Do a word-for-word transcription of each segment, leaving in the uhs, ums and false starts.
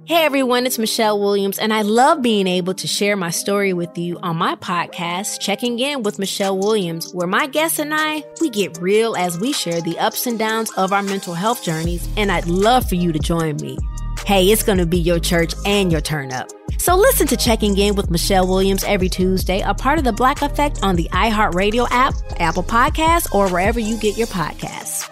Hey everyone, it's Michelle Williams, and I love being able to share my story with you on my podcast, Checking In with Michelle Williams, where my guests and I, we get real as we share the ups and downs of our mental health journeys, and I'd love for you to join me. Hey, it's going to be your church and your turn up. So listen to Checking In with Michelle Williams every Tuesday, a part of the Black Effect on the iHeartRadio app, Apple Podcasts, or wherever you get your podcasts.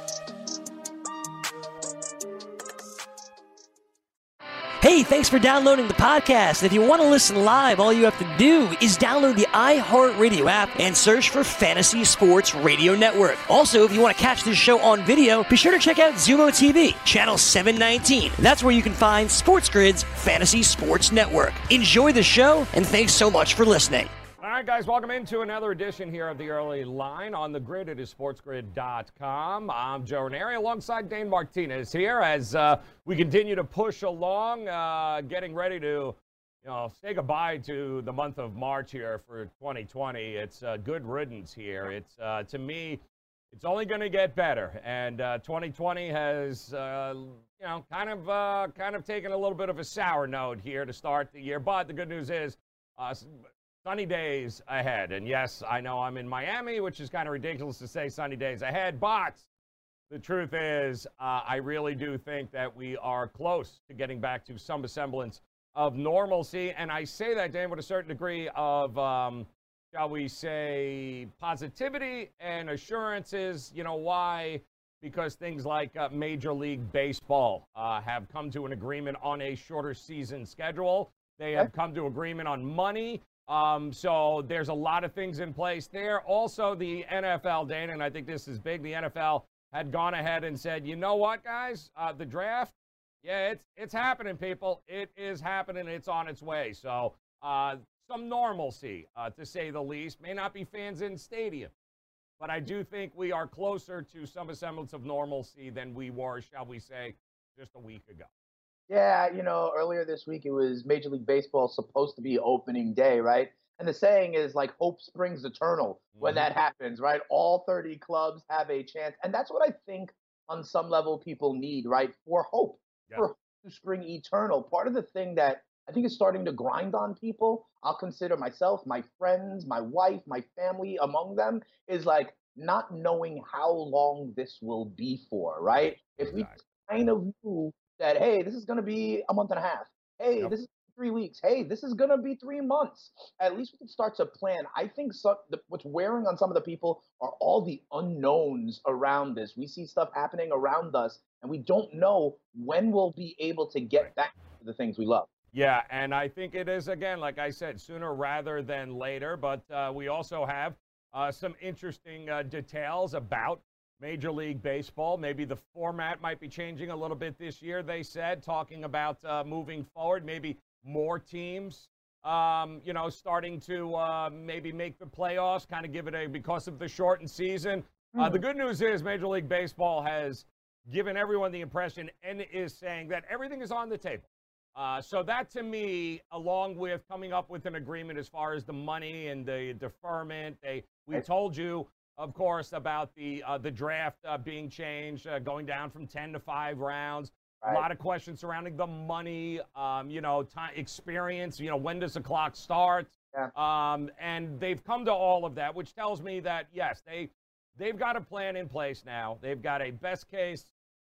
Hey, thanks for downloading the podcast. If you want to listen live, all you have to do is download the iHeartRadio app and search for Fantasy Sports Radio Network. Also, if you want to catch this show on video, be sure to check out Zumo T V, channel seven nineteen. That's where you can find Sports Grid's Fantasy Sports Network. Enjoy the show, and thanks so much for listening. All right, guys, welcome into another edition here of the Early Line on the Grid. It is sports grid dot com. I'm Joe Ranieri alongside Dane Martinez here as uh, we continue to push along, uh, getting ready to, you know, say goodbye to the month of March here for twenty twenty. It's uh, good riddance here. It's uh, to me, it's only going to get better, and uh, twenty twenty has, uh, you know, kind of, uh, kind of taken a little bit of a sour note here to start the year. But the good news is, uh, sunny days ahead. And yes, I know I'm in Miami, which is kind of ridiculous to say sunny days ahead, but the truth is, uh, I really do think that we are close to getting back to some semblance of normalcy. And I say that, Dan, with a certain degree of, um, shall we say, positivity and assurances. You know why? Because things like uh, Major League Baseball uh, have come to an agreement on a shorter season schedule. They have come to agreement on money. Um, so there's a lot of things in place there. Also, the N F L, Dana, and I think this is big, the N F L had gone ahead and said, you know what, guys, uh, the draft, yeah, it's it's happening, people. It is happening. It's on its way. So uh, some normalcy, uh, to say the least. May not be fans in stadium, but I do think we are closer to some semblance of normalcy than we were, shall we say, just a week ago. Yeah, you know, earlier this week it was Major League Baseball supposed to be opening day, right? And the saying is like hope springs eternal when Mm-hmm. that happens, right? All thirty clubs have a chance. And that's what I think on some level people need, right? For hope, Yes. for hope to spring eternal. Part of the thing that I think is starting to grind on people, I'll consider myself, my friends, my wife, my family among them, is like not knowing how long this will be for, right? If we Exactly. kind of knew that, hey, this is going to be a month and a half. Hey, Yep. this is three weeks. Hey, this is going to be three months. At least we can start to plan. I think some, the, what's wearing on some of the people are all the unknowns around this. We see stuff happening around us, and we don't know when we'll be able to get Right. back to the things we love. Yeah, and I think it is, again, like I said, sooner rather than later. But uh, we also have uh, some interesting uh, details about Major League Baseball. Maybe the format might be changing a little bit this year, they said, talking about uh, moving forward, maybe more teams, um, you know, starting to uh, maybe make the playoffs, kind of give it a, because of the shortened season. Uh, the good news is Major League Baseball has given everyone the impression and is saying that everything is on the table. Uh, so that, to me, along with coming up with an agreement as far as the money and the deferment, they we told you, of course, about the uh, the draft uh, being changed, uh, going down from ten to five rounds. Right. A lot of questions surrounding the money, um, you know, time, experience. You know, when does the clock start? Yeah. Um, and they've come to all of that, which tells me that yes, they they've got a plan in place now. They've got a best case,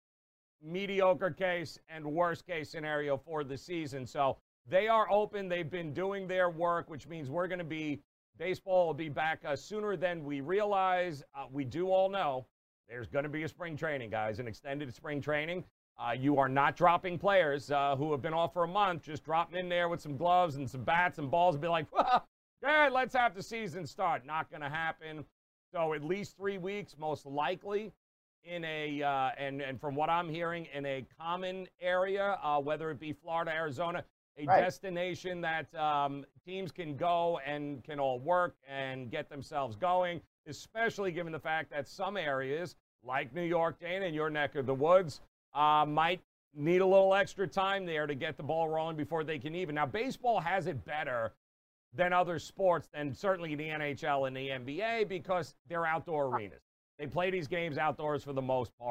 mediocre case, and worst case scenario for the season. So they are open. They've been doing their work, which means we're going to be. Baseball will be back uh, sooner than we realize. Uh, we do all know there's going to be a spring training, guys, an extended spring training. Uh, you are not dropping players uh, who have been off for a month, just dropping in there with some gloves and some bats and balls and be like, well, yeah, let's have the season start. Not going to happen. So at least three weeks, most likely, in a, uh, and, and from what I'm hearing, in a common area, uh, whether it be Florida, Arizona, a Right. destination that um, teams can go and can all work and get themselves going, especially given the fact that some areas, like New York, Dana, in your neck of the woods, uh, might need a little extra time there to get the ball rolling before they can even. Now, baseball has it better than other sports, than certainly the N H L and the N B A, because they're outdoor arenas. They play these games outdoors for the most part.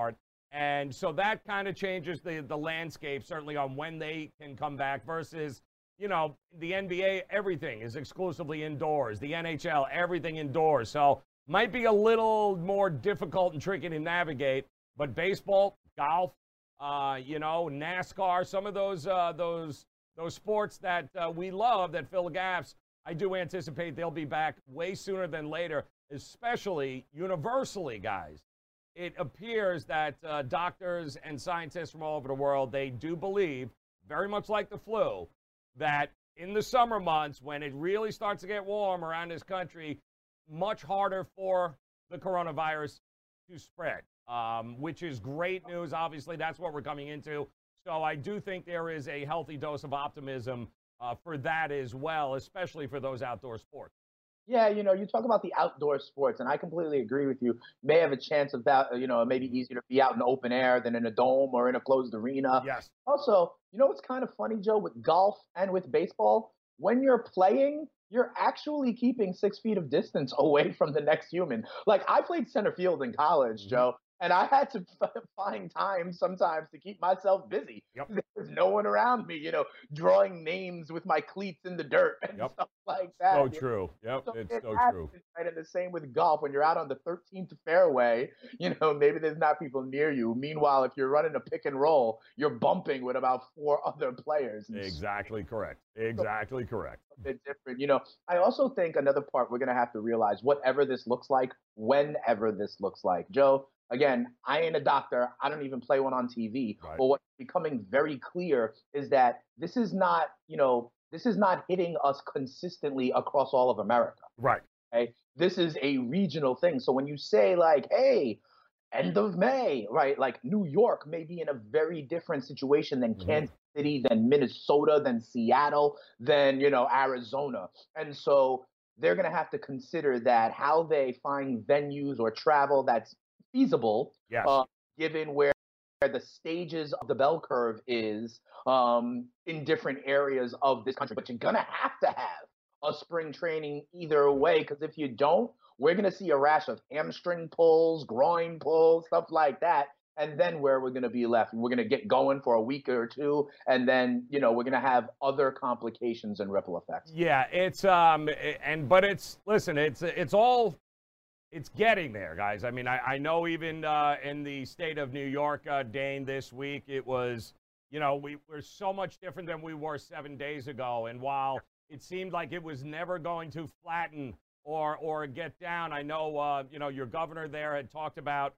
And so that kind of changes the, the landscape, certainly on when they can come back versus, you know, the N B A, everything is exclusively indoors. The N H L, everything indoors. So might be a little more difficult and tricky to navigate. But baseball, golf, uh, you know, NASCAR, some of those uh, those those sports that uh, we love that fill the gaps, I do anticipate they'll be back way sooner than later, especially universally, guys. It appears that uh, doctors and scientists from all over the world, they do believe, very much like the flu, that in the summer months, when it really starts to get warm around this country, much harder for the coronavirus to spread, um, which is great news. Obviously, that's what we're coming into. So I do think there is a healthy dose of optimism uh, for that as well, especially for those outdoor sports. Yeah, you know, you talk about the outdoor sports, and I completely agree with you. May have a chance of that, you know, it may be easier to be out in the open air than in a dome or in a closed arena. Yes. Also, you know what's kind of funny, Joe, with golf and with baseball? When you're playing, you're actually keeping six feet of distance away from the next human. Like, I played center field in college, mm-hmm. Joe, and I had to f- find time sometimes to keep myself busy. Yep. There's no one around me, you know, drawing names with my cleats in the dirt and yep. stuff like that. So true. Yep, so it's it so happens, true. Right? And the same with golf. When you're out on the thirteenth fairway, you know, maybe there's not people near you. Meanwhile, if you're running a pick and roll, you're bumping with about four other players. Exactly correct. Exactly so, correct. A bit different. You know, I also think another part we're going to have to realize, whatever this looks like, whenever this looks like. Joe, again, I ain't a doctor. I don't even play one on T V. Right. But what's becoming very clear is that this is not, you know, this is not hitting us consistently across all of America. Right. Okay? This is a regional thing. So when you say like, hey, end of May, right? Like New York may be in a very different situation than mm-hmm. Kansas City, than Minnesota, than Seattle, than, you know, Arizona. And so they're going to have to consider that how they find venues or travel that's feasible, yes. uh, given where the stages of the bell curve is um, in different areas of this country. But you're going to have to have a spring training either way, because if you don't, we're going to see a rash of hamstring pulls, groin pulls, stuff like that. And then where we're going to be left, we're going to get going for a week or two, and then, you know, we're going to have other complications and ripple effects. Yeah, it's um, and but it's listen, it's it's all. It's getting there, guys. I mean, I, I know even uh, in the state of New York, uh, Dane, this week, it was, you know, we, we're so much different than we were seven days ago. And while it seemed like it was never going to flatten or or get down, I know, uh, you know, your governor there had talked about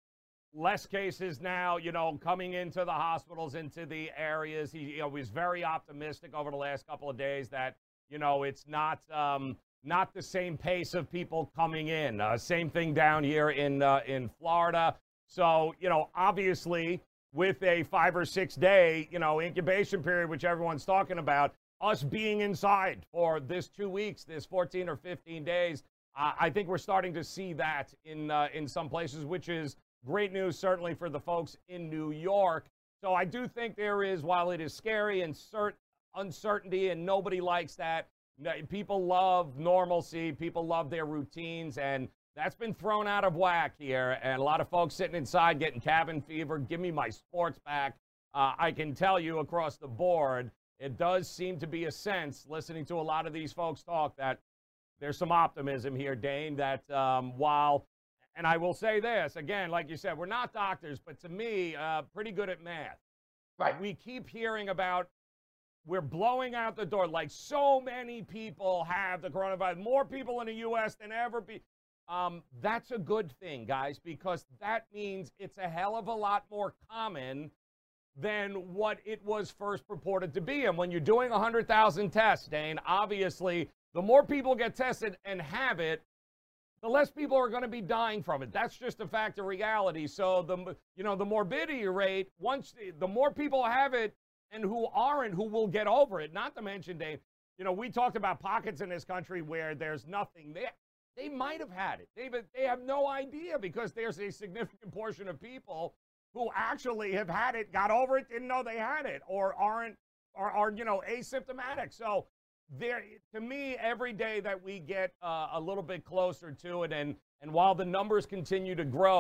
less cases now, you know, coming into the hospitals, into the areas. He you know, was very optimistic over the last couple of days that, you know, it's not um, – not the same pace of people coming in. Uh, same thing down here in uh, in Florida. So, you know, obviously with a five or six day, you know, incubation period, which everyone's talking about, us being inside for this two weeks, this fourteen or fifteen days, uh, I think we're starting to see that in uh, in some places, which is great news, certainly for the folks in New York. So I do think there is, while it is scary and cert- uncertainty, and nobody likes that, people love normalcy, people love their routines, and that's been thrown out of whack here. And a lot of folks sitting inside getting cabin fever. Give me my sports back. Uh, I can tell you across the board, it does seem to be a sense, listening to a lot of these folks talk, that there's some optimism here, Dane, that um, while, and I will say this, again, like you said, we're not doctors, but to me, uh, pretty good at math. Right. We keep hearing about we're blowing out the door. Like so many people have the coronavirus, more people in the U S than ever be. Um, that's a good thing, guys, because that means it's a hell of a lot more common than what it was first purported to be. And when you're doing one hundred thousand tests, Dane, obviously, the more people get tested and have it, the less people are going to be dying from it. That's just a fact of reality. So the, you know, the morbidity rate, once the, the more people have it, and who aren't, who will get over it. Not to mention, Dave, you know, we talked about pockets in this country where there's nothing there. They might have had it. They, they have no idea, because there's a significant portion of people who actually have had it, got over it, didn't know they had it, or aren't, or are, you know, asymptomatic. So there, to me, every day that we get uh, a little bit closer to it, and, and while the numbers continue to grow,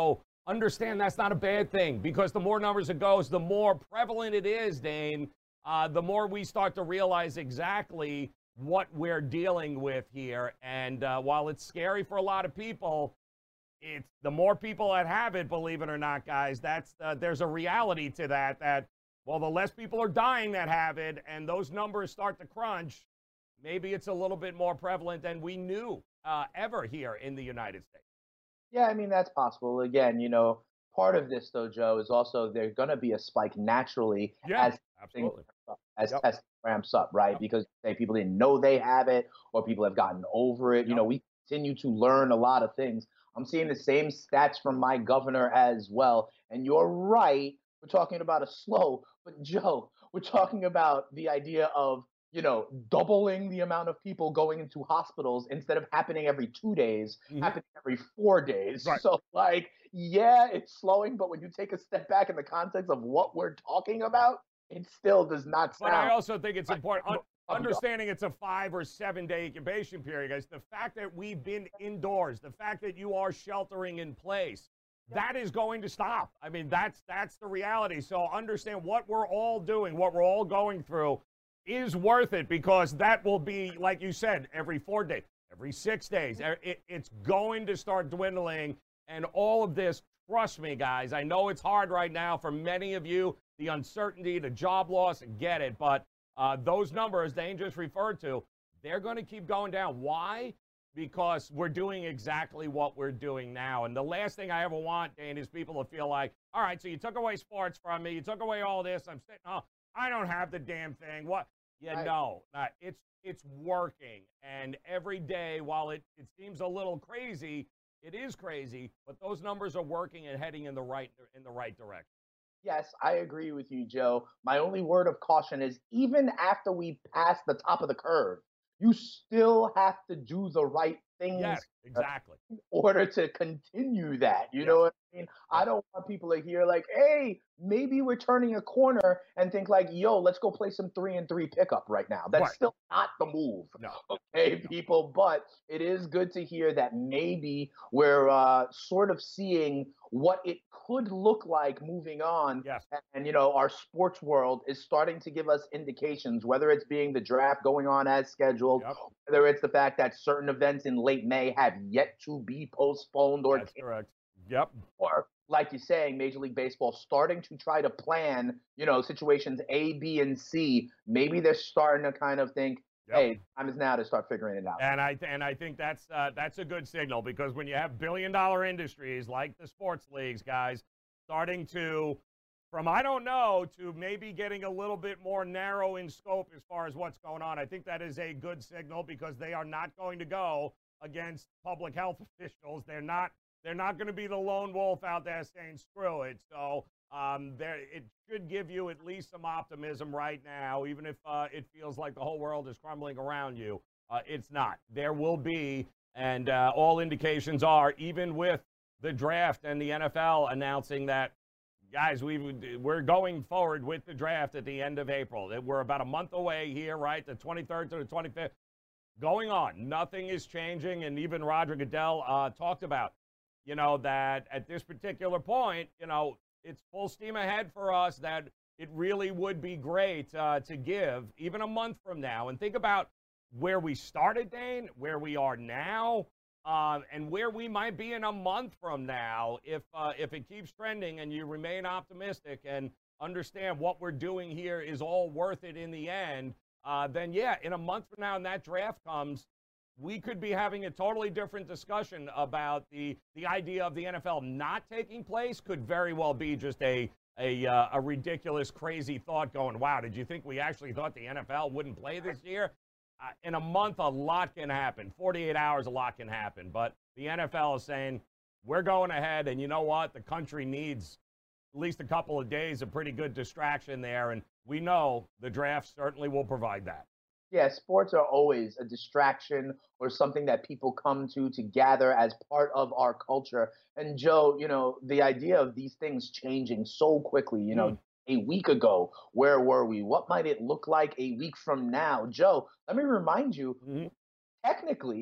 understand that's not a bad thing, because the more numbers it goes, the more prevalent it is, Dane, uh, the more we start to realize exactly what we're dealing with here. And uh, while it's scary for a lot of people, it's the more people that have it, believe it or not, guys, that's uh, there's a reality to that, that, well, the less people are dying that have it and those numbers start to crunch, maybe it's a little bit more prevalent than we knew uh, ever here in the United States. Yeah, I mean, that's possible. Again, you know, part of this, though, Joe, is also there's going to be a spike naturally Yeah, as things absolutely. ramp up, as Yep. testing ramps up, right? Yep. Because say people didn't know they have it, or people have gotten over it. You Yep. know, we continue to learn a lot of things. I'm seeing the same stats from my governor as well. And you're right. We're talking about a slow, but Joe, we're talking about the idea of, you know, doubling the amount of people going into hospitals instead of happening every two days, Mhm. happening every four days. Right. So, like, yeah, it's slowing, but when you take a step back in the context of what we're talking about, it still does not sound. But I also think it's like important, un- I'm done. understanding it's a five or seven day incubation period, guys. The fact that we've been indoors, the fact that you are sheltering in place, that is going to stop. I mean, that's that's the reality. So understand what we're all doing, what we're all going through is worth it, because that will be, like you said, every four days, every six days. It, it's going to start dwindling. And all of this, trust me, guys, I know it's hard right now for many of you, the uncertainty, the job loss, I get it. But uh, those numbers Dane just referred to, they're going to keep going down. Why? Because we're doing exactly what we're doing now. And the last thing I ever want, Dane, is people to feel like, all right, so you took away sports from me, you took away all this, I'm sitting, oh, I don't have the damn thing. What? Yeah, Right. no, uh, it's it's working. And every day, while it, it seems a little crazy, it is crazy, but those numbers are working and heading in the right in the right direction. Yes, I agree with you, Joe. My only word of caution is even after we pass the top of the curve, you still have to do the right things Yes, exactly. in order to continue that. You Yes. know what I mean? I Yes. don't want people to hear like, hey, maybe we're turning a corner and think like, yo, let's go play some three and three pickup right now. That's Right. still not the move. No. Okay, people, but it is good to hear that maybe we're uh, sort of seeing what it could look like moving on. Yes. And, you know, our sports world is starting to give us indications, whether it's being the draft going on as scheduled, Yep. whether it's the fact that certain events in late May have yet to be postponed or That's correct. Yep. or like you're saying, Major League Baseball starting to try to plan, you know, situations A, B, and C. Maybe they're starting to kind of think, Yep. hey, time is now to start figuring it out. And I and I think that's uh, that's a good signal, because when you have billion dollar industries like the sports leagues, guys, starting to, from I don't know to maybe getting a little bit more narrow in scope as far as what's going on, I think that is a good signal, because they are not going to go against public health officials. They're not they're not going to be the lone wolf out there saying screw it. So um, there it should give you at least some optimism right now, even if uh, it feels like the whole world is crumbling around you. Uh, it's not. There will be, and uh, all indications are, even with the draft and the N F L announcing that, guys, we we're going forward with the draft at the end of April. We're about a month away here, right? The twenty-third to the twenty-fifth. Going on. Nothing is changing, and even Roger Goodell uh, talked about, you know, that at this particular point, you know, it's full steam ahead for us, that it really would be great uh, to give even a month from now. And think about where we started, Dane, where we are now, uh, and where we might be in a month from now if uh, if it keeps trending and you remain optimistic and understand what we're doing here is all worth it in the end. Uh, then, yeah, in a month from now, and that draft comes, we could be having a totally different discussion about the the idea of the N F L not taking place. Could very well be just a a uh, a ridiculous, crazy thought going, wow, did you think we actually thought the N F L wouldn't play this year? Uh, in a month, a lot can happen. forty-eight hours, a lot can happen. But the N F L is saying, we're going ahead, and you know what? The country needs at least a couple of days of pretty good distraction there, and we know the draft certainly will provide that. Yeah, sports are always a distraction or something that people come to to gather as part of our culture. And Joe, you know, the idea of these things changing so quickly, you know, Mm. a week ago, where were we? What might it look like a week from now? Joe, let me remind you, Mhm. technically,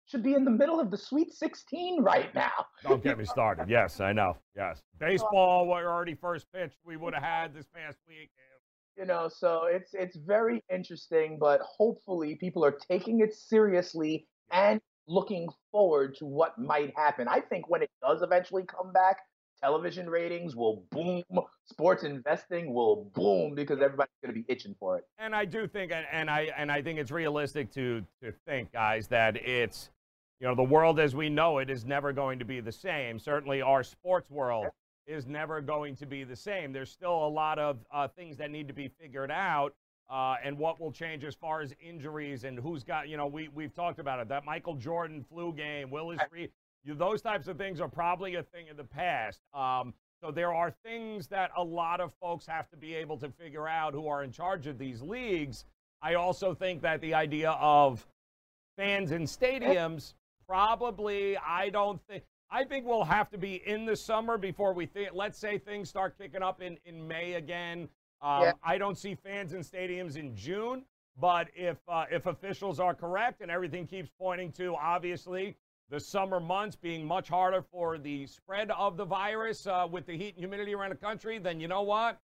should be in the middle of the Sweet sixteen right now. Don't get me started. Yes, I know. Yes. Baseball, we're already first pitch we would have had this past week. You know, so it's it's very interesting, but hopefully people are taking it seriously and looking forward to what might happen. I think when it does eventually come back, television ratings will boom, sports investing will boom because everybody's going to be itching for it. And I do think, and I and I think it's realistic to to think, guys, that it's, you know, the world as we know it is never going to be the same. Certainly our sports world is never going to be the same. There's still a lot of uh, things that need to be figured out, uh, and what will change as far as injuries and who's got, you know, we, we've talked about it, that Michael Jordan flu game, Willis Reed, those types of things are probably a thing of the past. Um, so there are things that a lot of folks have to be able to figure out who are in charge of these leagues. I also think that the idea of fans in stadiums, probably, I don't think, I think we'll have to be in the summer before we think, let's say things start kicking up in, in May again. Um, yeah. I don't see fans in stadiums in June, but if uh, if officials are correct and everything keeps pointing to, obviously, the summer months being much harder for the spread of the virus uh, with the heat and humidity around the country, then you know what?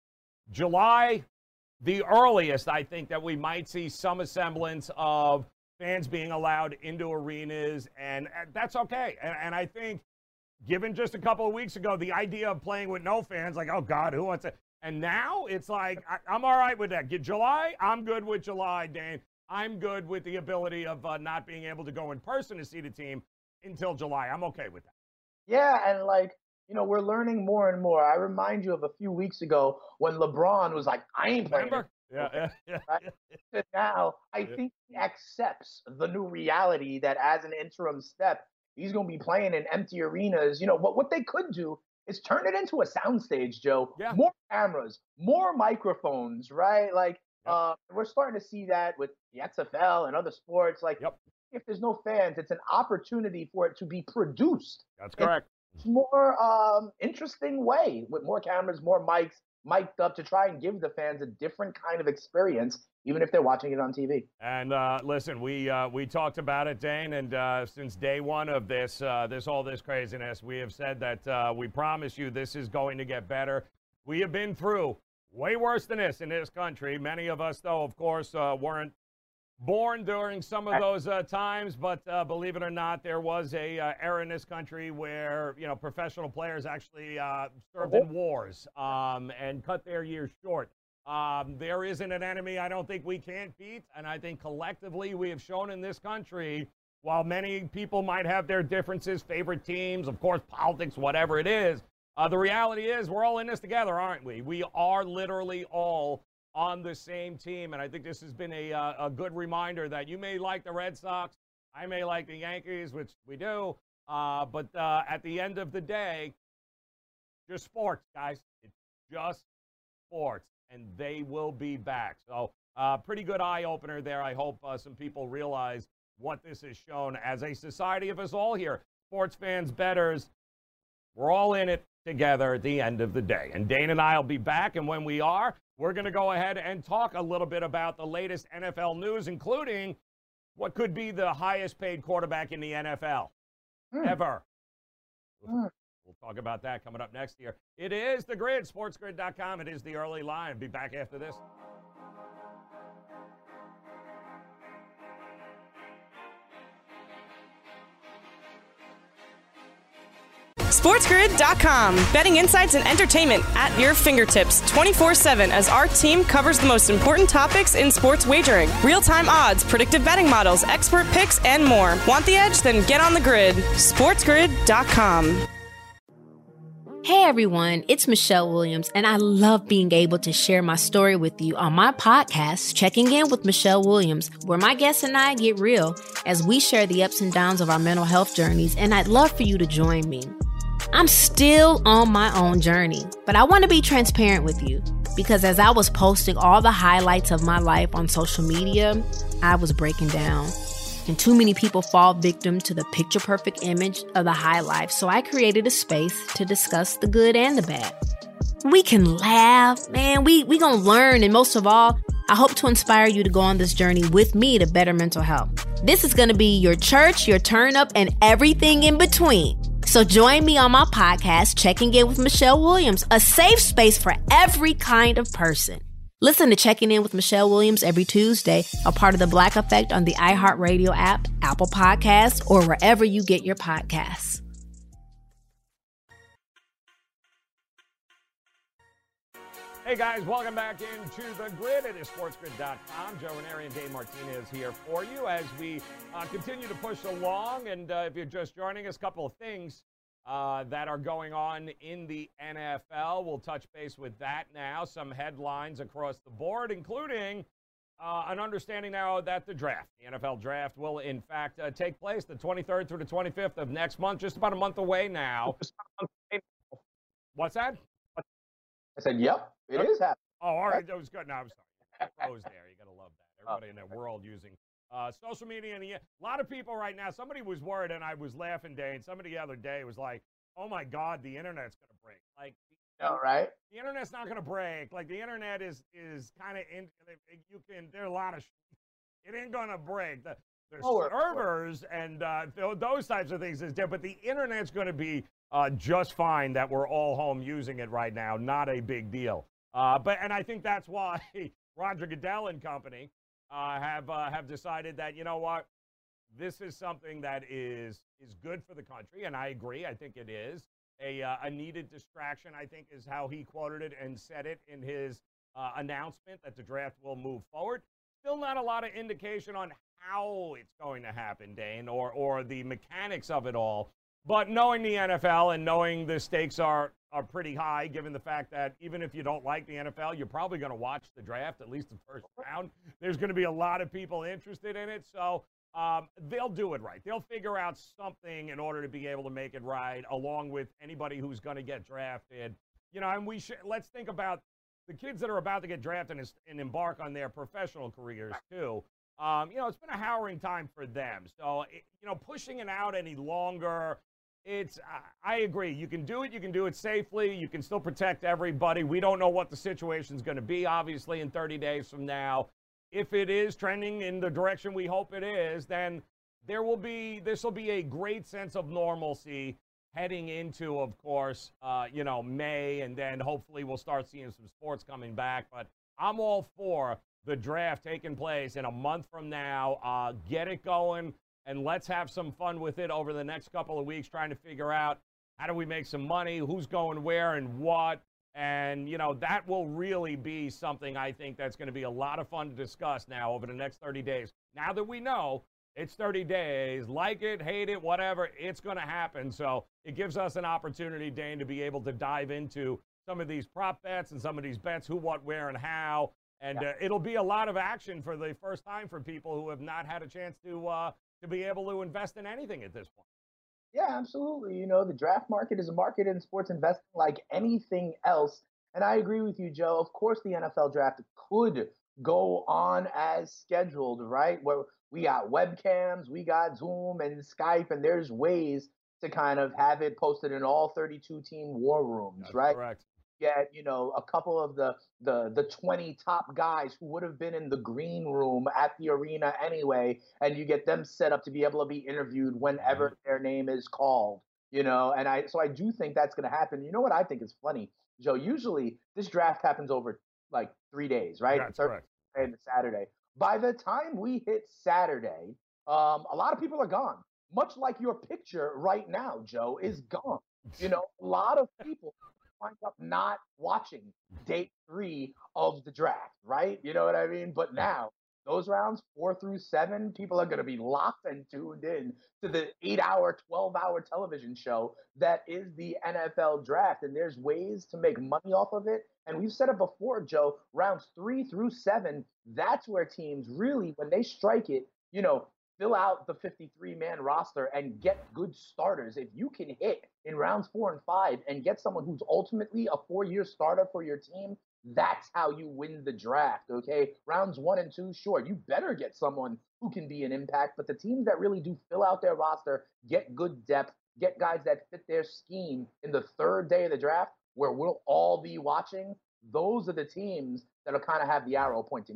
July, the earliest, I think, that we might see some semblance of fans being allowed into arenas, and that's okay. And, and I think, given just a couple of weeks ago, the idea of playing with no fans, like, oh, God, who wants it? And now it's like, I, I'm all right with that. Get July, I'm good with July, Dane. I'm good with the ability of uh, not being able to go in person to see the team until July. I'm okay with that. Yeah, and, like, you know, we're learning more and more. I remind you of a few weeks ago when LeBron was like, I ain't playing. Remember? Yeah, yeah, yeah. Right? Now, I yeah. think he accepts the new reality that as an interim step, he's going to be playing in empty arenas. You know, what, what they could do is turn it into a soundstage, Joe. Yeah. More cameras, more microphones, right? Like, yep. uh, we're starting to see that with the X F L and other sports. Like, yep. if there's no fans, it's an opportunity for it to be produced. That's correct. It's more um, interesting way with more cameras, more mics, mic'd up to try and give the fans a different kind of experience, even if they're watching it on T V. And uh, listen, we uh, we talked about it, Dane, and uh, since day one of this, uh, this all this craziness, we have said that uh, we promise you this is going to get better. We have been through way worse than this in this country. Many of us, though, of course, uh, weren't born during some of those uh, times, but uh, believe it or not, there was a uh, era in this country where, you know, professional players actually uh, served in wars um, and cut their years short. Um, there isn't an enemy I don't think we can't beat, and I think collectively we have shown in this country, while many people might have their differences, favorite teams, of course, politics, whatever it is, uh, the reality is we're all in this together, aren't we? We are literally all on the same team, and I think this has been a, uh, a good reminder that you may like the Red Sox, I may like the Yankees, which we do, uh, but uh, at the end of the day, just sports, guys. It's just sports, and they will be back. So uh, pretty good eye-opener there. I hope uh, some people realize what this has shown as a society of us all here. Sports fans, bettors, we're all in it together at the end of the day. And Dane and I will be back, and when we are, we're going to go ahead and talk a little bit about the latest N F L news, including what could be the highest paid quarterback in the N F L mm. ever. Mm. We'll talk about that coming up next year. It is The Grid, sports grid dot com. It is the early line. Be back after this. sports grid dot com. Betting insights and entertainment at your fingertips twenty-four seven as our team covers the most important topics in sports wagering. Real-time odds, predictive betting models, expert picks, and more. Want the edge? Then get on the grid. sports grid dot com. Hey everyone, it's Michelle Williams, and I love being able to share my story with you on my podcast, Checking In with Michelle Williams, where my guests and I get real as we share the ups and downs of our mental health journeys, and I'd love for you to join me. I'm still on my own journey, but I want to be transparent with you because as I was posting all the highlights of my life on social media, I was breaking down. And too many people fall victim to the picture-perfect image of the high life, so I created a space to discuss the good and the bad. We can laugh, man, we we gonna learn, and most of all, I hope to inspire you to go on this journey with me to better mental health. This is going to be your church, your turn up, and everything in between. So join me on my podcast, Checking In with Michelle Williams, a safe space for every kind of person. Listen to Checking In with Michelle Williams every Tuesday, a part of the Black Effect on the iHeartRadio app, Apple Podcasts, or wherever you get your podcasts. Hey guys, welcome back into the Grid. It is sports grid dot com. Joe Ranieri and Dave Martinez here for you as we uh, continue to push along. And uh, if you're just joining us, a couple of things uh, that are going on in the N F L. We'll touch base with that now. Some headlines across the board, including uh, an understanding now that the draft, the N F L draft, will in fact uh, take place the twenty-third through the twenty-fifth of next month, just about a month away now. What's that? I said, yep, it okay. is happening. Oh, all right. That was good. No, I'm sorry. Froze there. You got to love that. Everybody in the world using uh, social media. And a lot of people right now, somebody was worried, and I was laughing, Dane. Somebody the other day was like, oh, my God, the Internet's going to break. Like, all right. The Internet's not going to break. Like, the Internet is is kind of in, you can, there are a lot of, it ain't going to break. The, the oh, servers and uh, those types of things is different, but the Internet's going to be Uh, just fine that we're all home using it right now. Not a big deal. Uh, but and I think that's why Roger Goodell and company uh, have uh, have decided that, you know what, this is something that is is good for the country, and I agree. I think it is a uh, a needed distraction. I think is how he quoted it and said it in his uh, announcement that the draft will move forward. Still not a lot of indication on how it's going to happen, Dane, or or the mechanics of it all. But knowing the N F L and knowing the stakes are are pretty high, given the fact that even if you don't like the N F L, you're probably going to watch the draft, at least the first round. There's going to be a lot of people interested in it. So um, they'll do it right. They'll figure out something in order to be able to make it right, along with anybody who's going to get drafted. You know, and we should let's think about the kids that are about to get drafted and, and embark on their professional careers, too. Um, you know, it's been a harrowing time for them. So, it, you know, pushing it out any longer, It's, I agree. You can do it. You can do it safely. You can still protect everybody. We don't know what the situation is going to be, obviously, in thirty days from now. If it is trending in the direction we hope it is, then there will be, this will be a great sense of normalcy heading into, of course, uh, you know, May, and then hopefully we'll start seeing some sports coming back. But I'm all for the draft taking place in a month from now. Uh, get it going. And let's have some fun with it over the next couple of weeks, trying to figure out how do we make some money, who's going where and what. And, you know, that will really be something I think that's going to be a lot of fun to discuss now over the next thirty days. Now that we know it's thirty days, like it, hate it, whatever, it's going to happen. So it gives us an opportunity, Dane, to be able to dive into some of these prop bets and some of these bets, who, what, where, and how. And yeah. uh, it'll be a lot of action for the first time for people who have not had a chance to uh, to be able to invest in anything at this point. Yeah, absolutely. You know, the draft market is a market in sports investing like anything else. And I agree with you, Joe. Of course, the N F L draft could go on as scheduled, right? Where we got webcams, we got Zoom and Skype, and there's ways to kind of have it posted in all thirty-two team war rooms, That's right? Correct. Get, you know, a couple of the, the the twenty top guys who would have been in the green room at the arena anyway, and you get them set up to be able to be interviewed whenever mm-hmm. their name is called, you know. And I so I do think that's going to happen. You know what I think is funny, Joe? Usually this draft happens over like three days, right? That's correct. And Saturday. By the time we hit Saturday, um, a lot of people are gone. Much like your picture right now, Joe, is gone. You know, a lot of people wind up not watching day three of the draft, right? You know what I mean? But now, those rounds, four through seven, people are going to be locked and tuned in to the eight-hour, twelve-hour television show that is the N F L draft. And there's ways to make money off of it. And we've said it before, Joe, rounds three through seven, that's where teams really, when they strike it, you know, fill out the fifty-three man roster and get good starters. If you can hit in rounds four and five and get someone who's ultimately a four-year starter for your team, that's how you win the draft, okay? Rounds one and two, sure, you better get someone who can be an impact, but the teams that really do fill out their roster, get good depth, get guys that fit their scheme in the third day of the draft, where we'll all be watching, those are the teams that'll kind of have the arrow pointing up.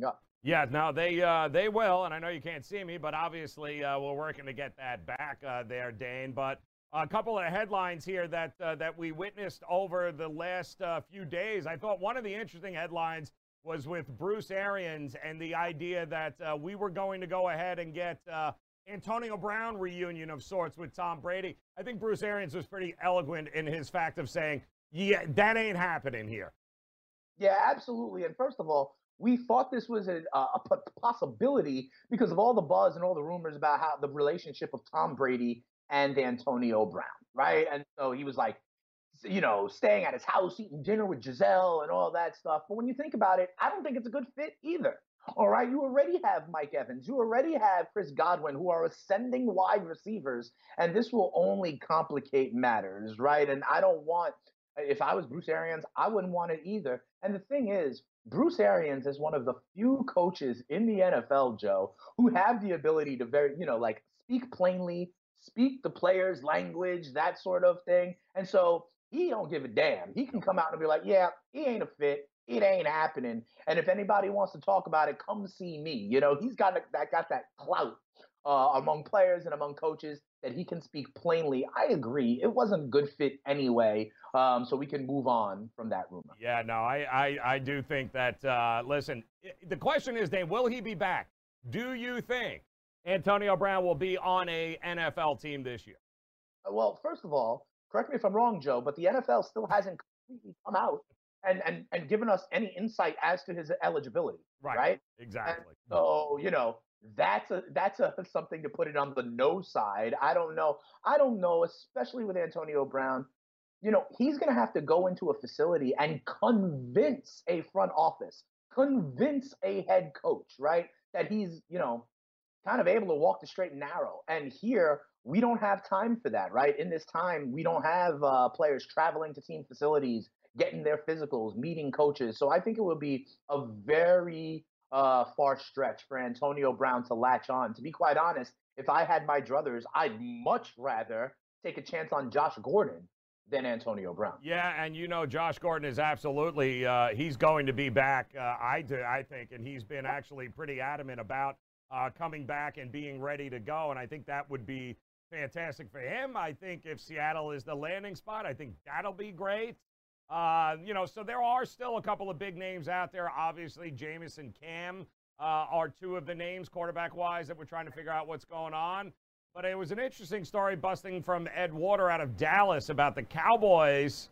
Yeah, no, they uh, they will, and I know you can't see me, but obviously uh, we're working to get that back uh, there, Dane. But a couple of headlines here that uh, that we witnessed over the last uh, few days. I thought one of the interesting headlines was with Bruce Arians and the idea that uh, we were going to go ahead and get uh, Antonio Brown reunion of sorts with Tom Brady. I think Bruce Arians was pretty eloquent in his fact of saying, yeah, that ain't happening here. Yeah, absolutely. And first of all, we thought this was a, a possibility because of all the buzz and all the rumors about how the relationship of Tom Brady and Antonio Brown, right? And so he was like, you know, staying at his house, eating dinner with Giselle and all that stuff. But when you think about it, I don't think it's a good fit either. All right, you already have Mike Evans. You already have Chris Godwin, who are ascending wide receivers, and this will only complicate matters, right? And I don't want, if I was Bruce Arians, I wouldn't want it either. And the thing is, Bruce Arians is one of the few coaches in the N F L, Joe, who have the ability to very, you know, like speak plainly, speak the players' language, that sort of thing. And so he don't give a damn. He can come out and be like, yeah, he ain't a fit. It ain't happening. And if anybody wants to talk about it, come see me. You know, he's got that got that clout uh, among players and among coaches that he can speak plainly. I agree. It wasn't a good fit anyway. Um, so we can move on from that rumor. Yeah, no, I, I, I do think that, uh, listen, the question is, Dave, will he be back? Do you think Antonio Brown will be on a N F L team this year? Well, first of all, correct me if I'm wrong, Joe, but the N F L still hasn't completely come out and, and, and given us any insight as to his eligibility. Right. right? Exactly. And so, you know, that's a that's a something to put it on the no side. I don't know. I don't know, especially with Antonio Brown. You know, he's going to have to go into a facility and convince a front office, convince a head coach, right, that he's, you know, kind of able to walk the straight and narrow. And here, we don't have time for that, right? In this time, we don't have uh, players traveling to team facilities, getting their physicals, meeting coaches. So I think it will be a very uh, far stretch for Antonio Brown to latch on. To be quite honest, if I had my druthers, I'd much rather take a chance on Josh Gordon than Antonio Brown. Yeah, and you know Josh Gordon is absolutely, uh, he's going to be back, uh, I, do, I think, and he's been actually pretty adamant about uh, coming back and being ready to go, and I think that would be fantastic for him. I think if Seattle is the landing spot, I think that'll be great. Uh, you know, so there are still a couple of big names out there. Obviously, Jameis and Cam uh, are two of the names, quarterback-wise, that we're trying to figure out what's going on. But it was an interesting story busting from Ed Water out of Dallas about the Cowboys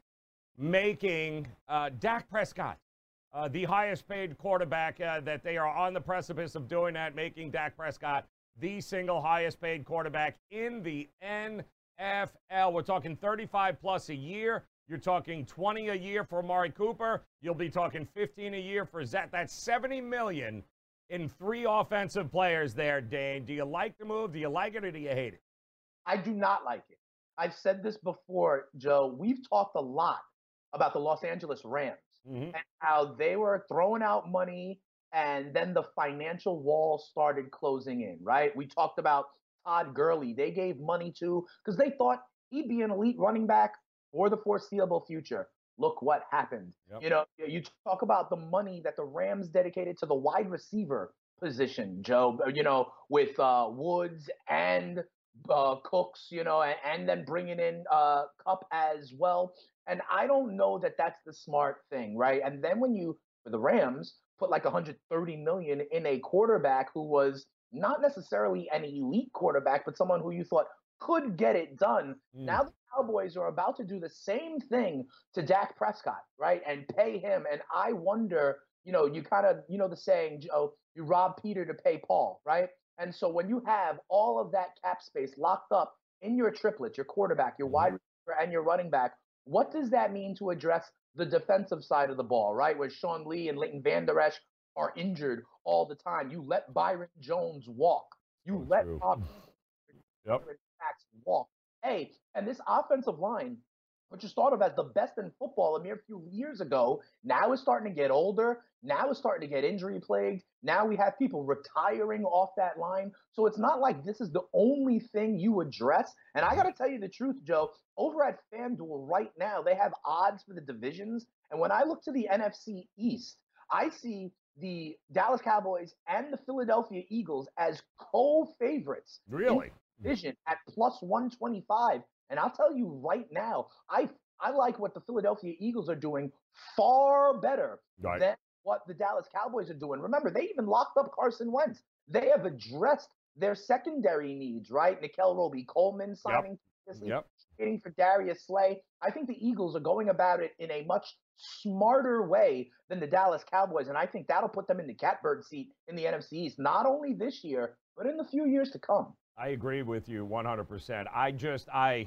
making uh, Dak Prescott uh, the highest-paid quarterback, uh, that they are on the precipice of doing that, making Dak Prescott the single highest-paid quarterback in the N F L. We're talking thirty-five plus a year. You're talking twenty a year for Amari Cooper. You'll be talking fifteen a year for Zach. That's seventy million dollars in three offensive players there, Dane. Do you like the move? Do you like it or do you hate it? I do not like it. I've said this before, Joe. We've talked a lot about the Los Angeles Rams mm-hmm. and how they were throwing out money and then the financial wall started closing in, right? We talked about Todd Gurley. They gave money to because they thought he'd be an elite running back for the foreseeable future. Look what happened. Yep. You know, you talk about the money that the Rams dedicated to the wide receiver position, Joe, you know, with uh, Woods and uh, Cooks, you know, and, and then bringing in uh, Kupp as well. And I don't know that that's the smart thing, right? And then when you, for the Rams, put like one hundred thirty million dollars in a quarterback who was not necessarily an elite quarterback, but someone who you thought could get it done. Mm. Now the Cowboys are about to do the same thing to Dak Prescott, right? And pay him. And I wonder, you know, you kind of, you know, the saying, Joe, you rob Peter to pay Paul, right? And so when you have all of that cap space locked up in your triplets, your quarterback, your wide receiver, and your running back, what does that mean to address the defensive side of the ball, right? Where Sean Lee and Leighton Vander Esch are injured all the time. You let Byron Jones walk. You oh, let Bob yep. walk. Hey, and this offensive line, which is thought of as the best in football a mere few years ago, now is starting to get older. Now is starting to get injury plagued. Now we have people retiring off that line. So it's not like this is the only thing you address. And I got to tell you the truth, Joe, over at FanDuel right now, they have odds for the divisions. And when I look to the N F C East, I see the Dallas Cowboys and the Philadelphia Eagles as co-favorites. Really? Division at plus one twenty-five. And I'll tell you right now, I I like what the Philadelphia Eagles are doing far better right. than what the Dallas Cowboys are doing. Remember, they even locked up Carson Wentz. They have addressed their secondary needs, right? Nickel Roby-Coleman signing, yep. Yep. waiting for Darius Slay. I think the Eagles are going about it in a much smarter way than the Dallas Cowboys, and I think that'll put them in the catbird seat in the N F C East, not only this year, but in the few years to come. I agree with you one hundred percent. I just, I,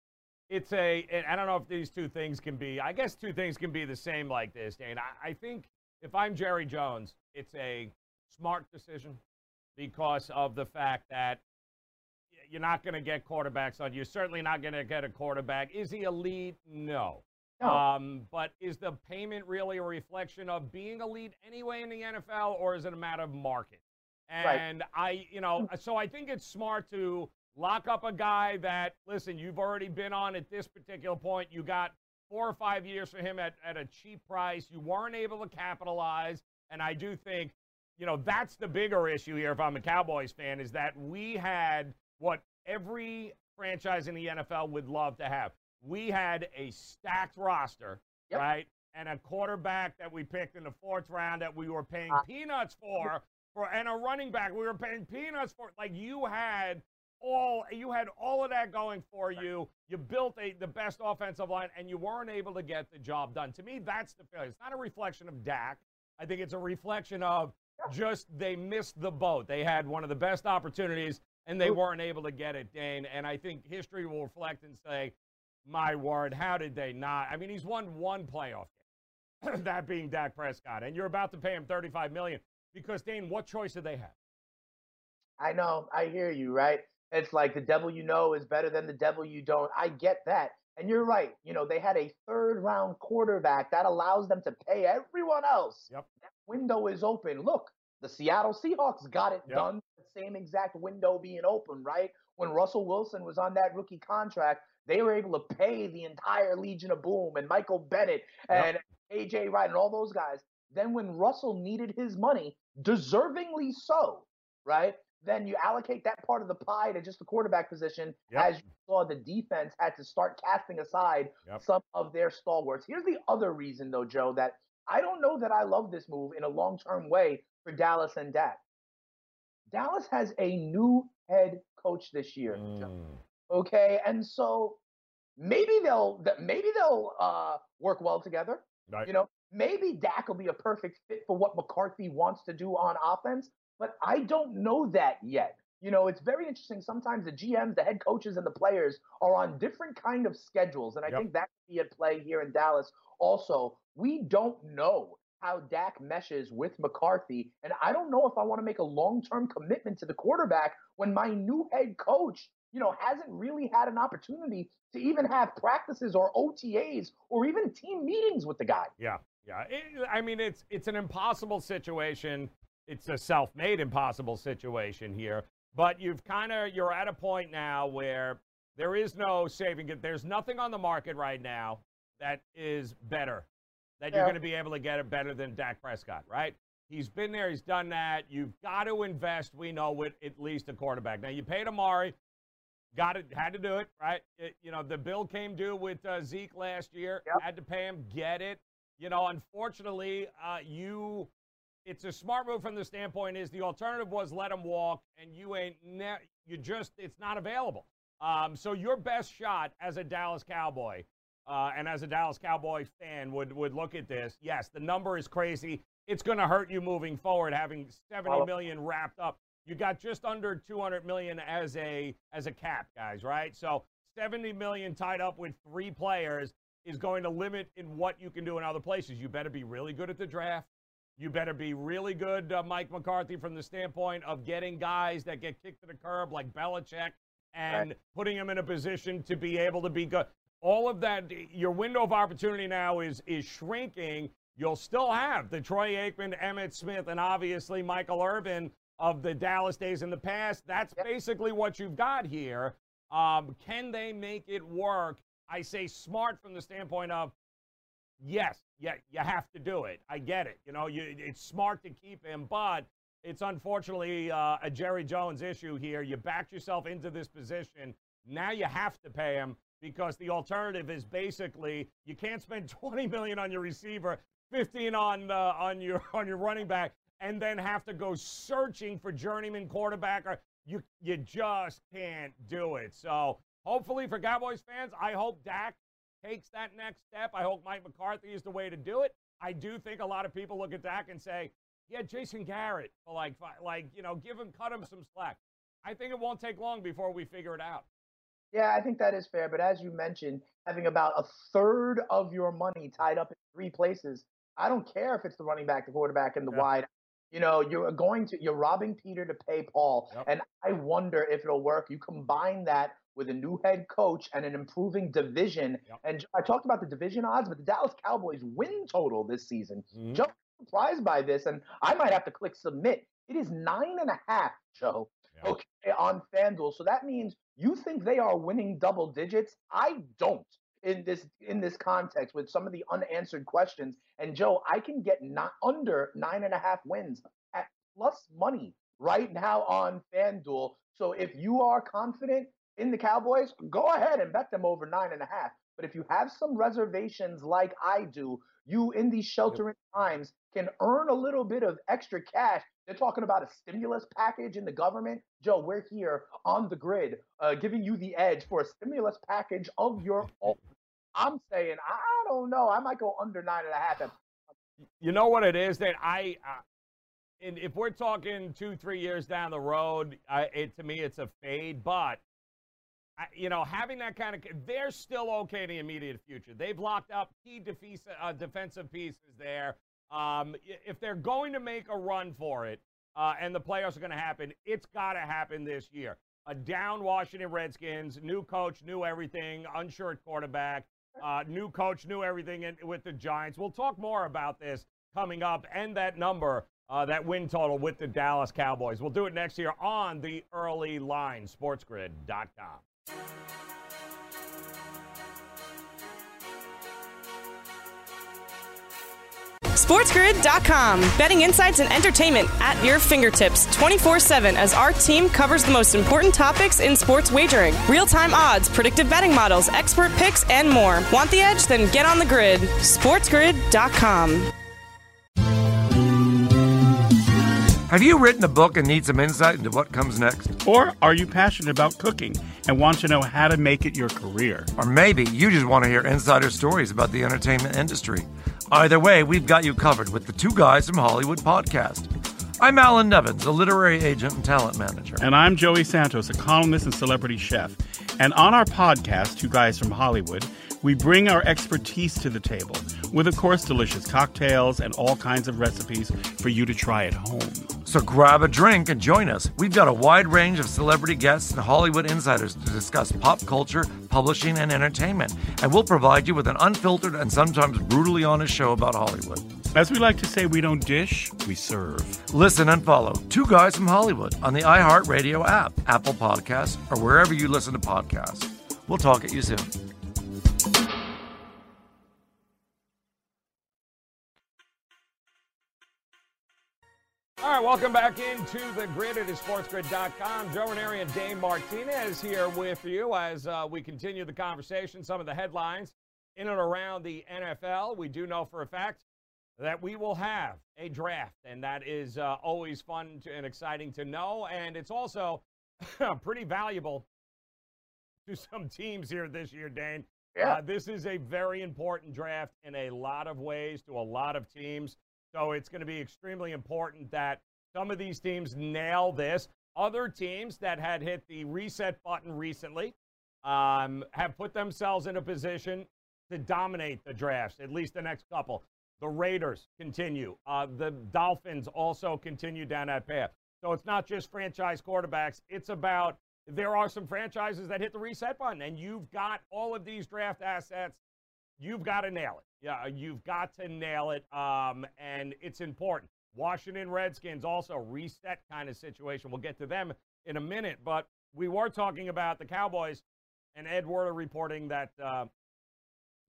it's a, and I don't know if these two things can be, I guess two things can be the same like this, Dane. I, I think if I'm Jerry Jones, it's a smart decision because of the fact that you're not going to get quarterbacks on. You're certainly not going to get a quarterback. Is he elite? No. No. Um, but is the payment really a reflection of being elite anyway in the N F L, or is it a matter of market? And right. I, you know, so I think it's smart to lock up a guy that, listen, you've already been on at this particular point. You got four or five years for him at, at a cheap price. You weren't able to capitalize. And I do think, you know, that's the bigger issue here if I'm a Cowboys fan, is that we had what every franchise in the N F L would love to have. We had a stacked roster, yep. right? And a quarterback that we picked in the fourth round that we were paying uh, peanuts for, for, and a running back we were paying peanuts for. Like you had all, you had all of that going for you. You built a the best offensive line, and you weren't able to get the job done. To me, that's the failure. It's not a reflection of Dak. I think it's a reflection of just they missed the boat. They had one of the best opportunities, and they weren't able to get it, Dane. And I think history will reflect and say, my word, how did they not? I mean, he's won one playoff game, that being Dak Prescott, and you're about to pay him thirty-five million dollars because, Dane, what choice do they have? I know. I hear you, right? It's like the devil you know is better than the devil you don't. I get that. And you're right. You know, they had a third-round quarterback. That allows them to pay everyone else. Yep. That window is open. Look, the Seattle Seahawks got it yep. done. The same exact window being open, right? When Russell Wilson was on that rookie contract, they were able to pay the entire Legion of Boom and Michael Bennett and yep. A J Wright and all those guys. Then when Russell needed his money, deservingly so, right? Then you allocate that part of the pie to just the quarterback position. Yep. As you saw, the defense had to start casting aside yep. some of their stalwarts. Here's the other reason, though, Joe, that I don't know that I love this move in a long-term way for Dallas and Dak. Dallas has a new head coach this year. Mm. Joe. Okay, and so maybe they'll maybe they'll uh, work well together. Right. You know, maybe Dak will be a perfect fit for what McCarthy wants to do on offense, but I don't know that yet. You know, it's very interesting. Sometimes the G Ms, the head coaches, and the players are on different kind of schedules, and I yep. think that could be at play here in Dallas. Also, we don't know how Dak meshes with McCarthy, and I don't know if I want to make a long-term commitment to the quarterback when my new head coach, you know, hasn't really had an opportunity to even have practices or O T As or even team meetings with the guy. Yeah, yeah. It, I mean, it's it's an impossible situation. It's a self-made impossible situation here. But you've kind of, you're at a point now where there is no saving it. There's nothing on the market right now that is better, that yeah. you're going to be able to get it better than Dak Prescott, right? He's been there. He's done that. You've got to invest, we know, with at least a quarterback. Now, you paid Amari. Got it, had to do it, right? It, you know, the bill came due with uh, Zeke last year. Yep. Had to pay him, get it. You know, unfortunately, uh, you, it's a smart move from the standpoint is the alternative was let him walk, and you ain't, ne- you just, it's not available. Um, so your best shot as a Dallas Cowboy uh, and as a Dallas Cowboy fan would, would look at this. Yes, the number is crazy. It's going to hurt you moving forward, having seventy million wrapped up. You got just under two hundred million dollars as a as a cap, guys, right? So seventy million dollars tied up with three players is going to limit in what you can do in other places. You better be really good at the draft. You better be really good, uh, Mike McCarthy, from the standpoint of getting guys that get kicked to the curb like Belichick and right. putting them in a position to be able to be good. All of that, your window of opportunity now is is shrinking. You'll still have the Troy Aikman, Emmitt Smith, and obviously Michael Irvin of the Dallas days in the past. That's yep. basically what you've got here. Um, can they make it work? I say smart from the standpoint of yes, yeah, you have to do it. I get it. You know, you, it's smart to keep him, but it's unfortunately uh, a Jerry Jones issue here. You backed yourself into this position. Now you have to pay him because the alternative is basically you can't spend twenty million dollars on your receiver, fifteen on uh, on your on your running back, and then have to go searching for journeyman quarterback. Or you you just can't do it. So hopefully for Cowboys fans, I hope Dak takes that next step. I hope Mike McCarthy is the way to do it. I do think a lot of people look at Dak and say, yeah, Jason Garrett, like, like you know, give him, cut him some slack. I think it won't take long before we figure it out. Yeah, I think that is fair. But as you mentioned, having about a third of your money tied up in three places, I don't care if it's the running back, the quarterback, and the Yeah. wide. You know, you're going to, you're robbing Peter to pay Paul. Yep. And I wonder if it'll work. You combine that with a new head coach and an improving division. Yep. And I talked about the division odds, but the Dallas Cowboys win total this season. Mhm. Just surprised by this. And I might have to click submit. It is nine and a half, Joe, Yeah. okay, on FanDuel. So that means you think they are winning double digits. I don't in this in this context with some of the unanswered questions. And Joe, I can get not under nine and a half wins at plus money right now on FanDuel. So if you are confident in the Cowboys, go ahead and bet them over nine and a half. But if you have some reservations like I do, you in these sheltering times can earn a little bit of extra cash. They're talking about a stimulus package in the government. Joe, we're here on the grid, uh, giving you the edge for a stimulus package of your own. I'm saying, I don't know. I might go under nine and a half. You know what it is that I, uh, and if we're talking two, three years down the road, uh, it to me it's a fade. But I, you know, having that kind of, they're still okay in the immediate future. They've locked up key defense, uh, defensive pieces there. Um, if they're going to make a run for it, uh, and the playoffs are going to happen, it's got to happen this year. A down Washington Redskins, new coach, new everything, unsure at quarterback, uh, new coach, new everything in, with the Giants. We'll talk more about this coming up and that number, uh, that win total with the Dallas Cowboys. We'll do it next year on the Early Line, sports grid dot com. sports grid dot com. Betting insights and entertainment at your fingertips twenty-four seven as our team covers the most important topics in sports wagering. Real-time odds, predictive betting models, expert picks, and more. Want the edge? Then get on the grid. sports grid dot com. Have you written a book and need some insight into what comes next? Or are you passionate about cooking and want to know how to make it your career? Or maybe you just want to hear insider stories about the entertainment industry. Either way, we've got you covered with the Two Guys from Hollywood podcast. I'm Alan Nevins, a literary agent and talent manager. And I'm Joey Santos, a columnist and celebrity chef. And on our podcast, Two Guys from Hollywood, we bring our expertise to the table with, of course, delicious cocktails and all kinds of recipes for you to try at home. So grab a drink and join us. We've got a wide range of celebrity guests and Hollywood insiders to discuss pop culture, publishing, and entertainment. And we'll provide you with an unfiltered and sometimes brutally honest show about Hollywood. As we like to say, we don't dish, we serve. Listen and follow Two Guys from Hollywood on the iHeartRadio app, Apple Podcasts, or wherever you listen to podcasts. We'll talk at you soon. All right, welcome back into the grid. It is sports grid dot com. Joe Ranieri and Dane Martinez here with you as uh, we continue the conversation. Some of the headlines in and around the N F L. We do know for a fact that we will have a draft, and that is uh, always fun to, and exciting to know. And it's also pretty valuable to some teams here this year, Dane. Yeah. Uh, this is a very important draft in a lot of ways to a lot of teams. So it's going to be extremely important that some of these teams nail this. Other teams that had hit the reset button recently um, have put themselves in a position to dominate the drafts, at least the next couple. The Raiders continue. Uh, the Dolphins also continue down that path. So it's not just franchise quarterbacks. It's about there are some franchises that hit the reset button, and you've got all of these draft assets. You've got to nail it. Yeah, you've got to nail it, um, and it's important. Washington Redskins also reset kind of situation. We'll get to them in a minute, but we were talking about the Cowboys, and Ed Werder reporting that uh,